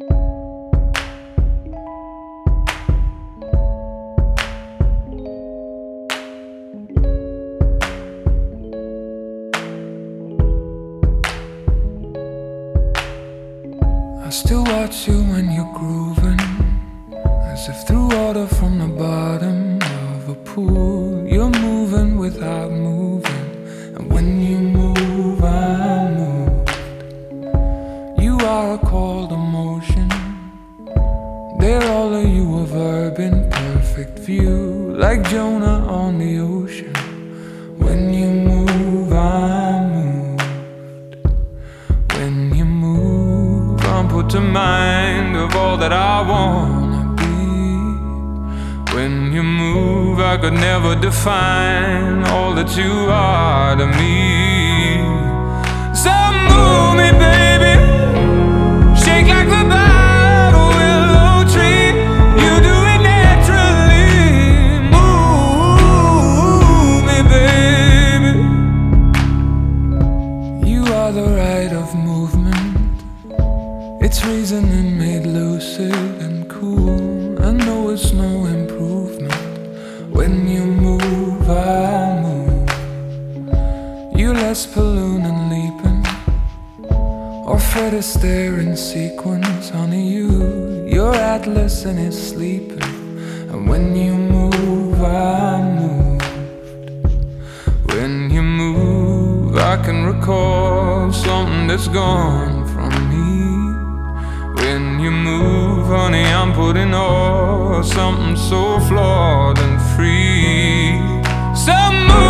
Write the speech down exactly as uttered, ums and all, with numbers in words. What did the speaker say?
I still watch you when you're grooving, as if through water from the bottom of a pool. You're moving without moving, and when you move, I'm moved. You are a cold emotion. There all of you a verb in perfect view, like Jonah on the ocean. When you move, I'm moved. When you move, I'm put to mind of all that I wanna be. When you move, I could never define all that you are to me. So move me, baby, shake like the bottle willow tree. You do it naturally. Move me, baby. You are the rite of movement. It's reasoning made lucid and cool. I know it's no improvement. When you move, I move. You less balloon and leaping, or Fred Astaire in sequence. Honey, you, you're Atlas and it's sleeping. And when you move, I moved. When you move, I can recall something that's gone from me. When you move, honey, I'm putting all something so flawed and free. So move